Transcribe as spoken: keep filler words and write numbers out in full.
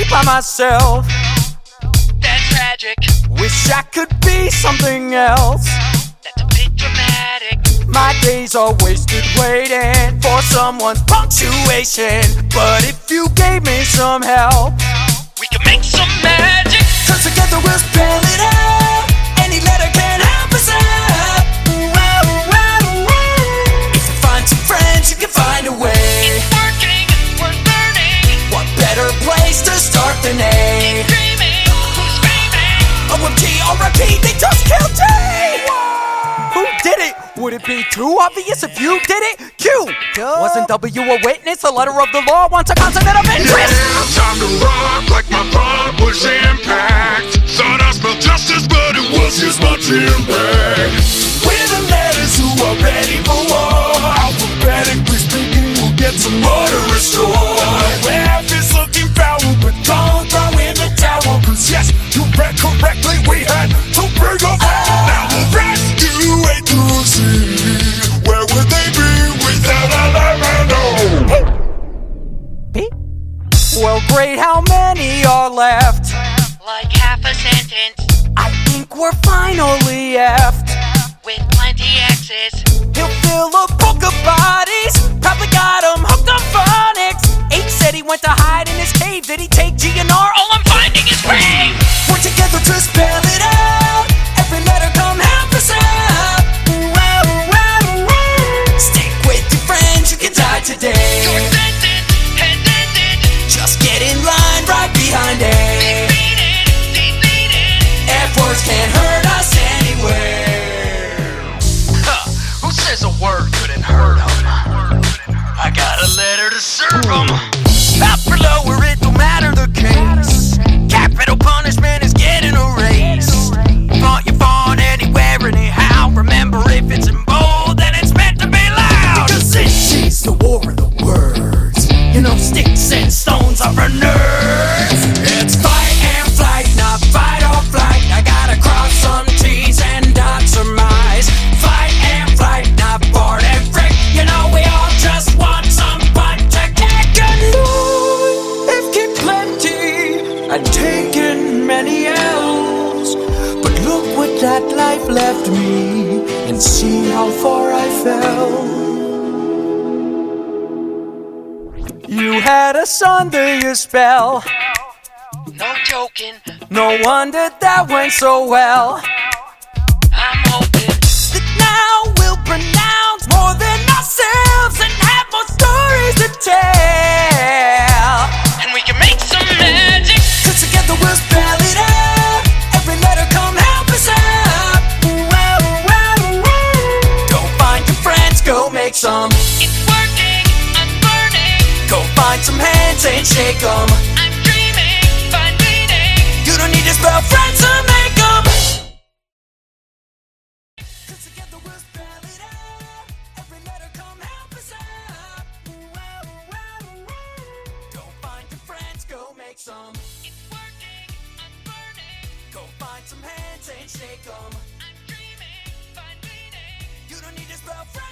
by myself. That's tragic. Wish I could be something else. That's a bit dramatic. My days are wasted waiting for someone's punctuation. But if you gave me some help, we can make some magic. Cause together we'll spell it out. Any letter can help us out. If you find some friends, you can find a way. It's working, we're learning. What better place to start than A? Dreaming, who's dreaming? O M G, R I P, they just killed T! Who did it? Would it be too obvious if you did it? Q! Wasn't W a witness? A letter of the law wants a consonant of interest. Yeah, time to rock like my thought was impact. Thought I smelled justice, but it was just much impact. We're the letters who are ready for war. Alphabetically speaking, we'll get some order restored. Where it's looking foul, but don't throw in the towel. Cause yes, you read correctly, we had to bring up. Now the rescue A through Z. Where would they be without a lemon? P? Well, great, how many are left? Like half a sentence. I think we're finally effed. With plenty X's. He'll fill a book of bodies. Probably got him hooked on phonics. H said he went to hide in his cave. Did he take G and R? All I'm finding is grave. We're together to spell it out. Every letter come help us out. Stick with your friends, you can die today. Your sentence has ended. Just get in line right behind A. Defeated, defeated. F words can't hurt us anywhere. Huh, who says a word couldn't hurt him? I got a letter to serve him. Up or lower, it don't matter the case. Capital punishment is getting erased. Font your font anywhere, anyhow. Remember, if it's in bold, then it's meant to be loud. Because this is the war of the words. You know, sticks and stones are for nerds. It's fight and flight, not fight or flight. I gotta cross some T's and dot some I's. Fight and flight, not Bart and Frick. You know, we all just want some fun to kick and lose. I've kicked plenty and taken many L's. But look what that life left me, and see how far I fell. You had us under your spell. No joking, No wonder that went so well. I'm hoping That now we'll pronounce more than ourselves and have more stories to tell. and we can make some magic. Cause together we'll spell it out. Every letter come help us out. Go find your friends, go make some. It's working, I'm burning. Go find some hands and shake them. I'm dreaming, find meaning. You don't need to spell friends to make them. Cause together we'll spell it out. Every letter come help us out. Go find your friends, go make some. It's working, I'm burning. Go find some hands and shake them. I'm dreaming, find meaning. You don't need to spell friends.